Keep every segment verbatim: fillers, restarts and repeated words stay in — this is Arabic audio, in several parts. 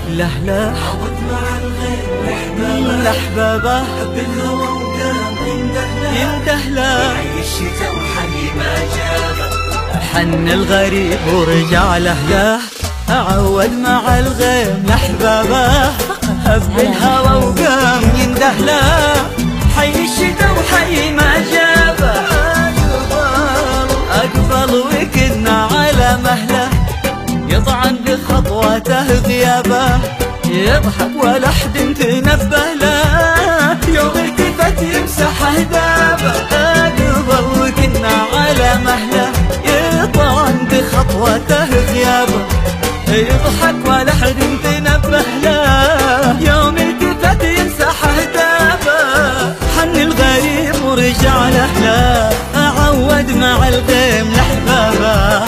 لهله عود مع الغيم لأحبابه حب الهوى وقام يندهله يندهله حي الشتا وحي ما جابه حن الغريب ورجع لهله عود مع الغيم لأحبابه هب الهوى وقام يندهله حي الشتا وحي ما جابه أقبل وكنا على مهله يطعن بخطوته غيابه يضحك ولا حد تنبه له يوم التفت يمسح اهدابه أقبل وكنا على مهله يطعن بخطوته غيابه يضحك ولا حد تنبه له يوم التفت يمسح اهدابه حن الغريب ورجع لأهله عود مع الغيم لأحبابه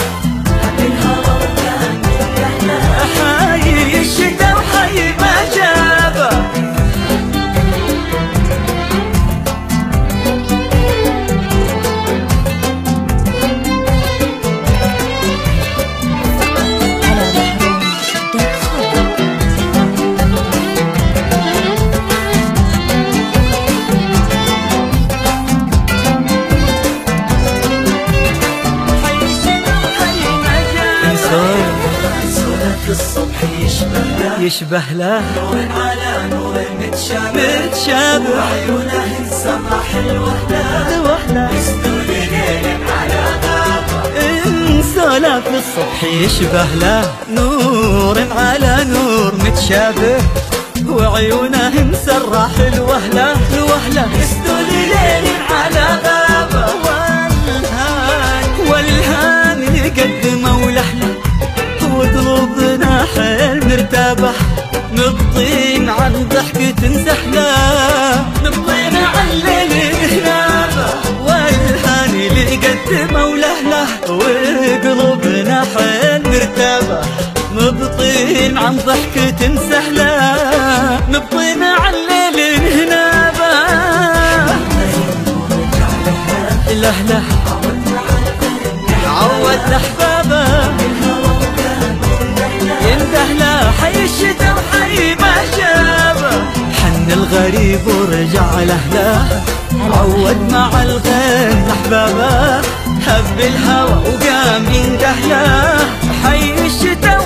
حي الشتا وحي ما جابه الصبح يشبه له يشبه له نور على نور متشابه متشابه وعيونه السمرة حلوة له وحده يسدود ليل على غابه سولف الصبح يشبه له نور على نور متشابه وعيونه مسرة حلوة له لوهله يسدود ليل على غابه والهان والهان يقدمه ولحله وقلوبنا حيل مرتبه نبطين عن ضحكة سحله نبطين عن ليل هنابه والهان اللي قدمه ولهله وقلوبنا حيل مرتبه نبطين عن ضحكة سحله نبطين عن ليل هنابه لهله عود لأحبابه يندهله حي الشتا وحي ما جابه حن الغريب ورجع لأهله عود مع الغيم لأحبابه هب الهوى وقام يندهله حي الشتا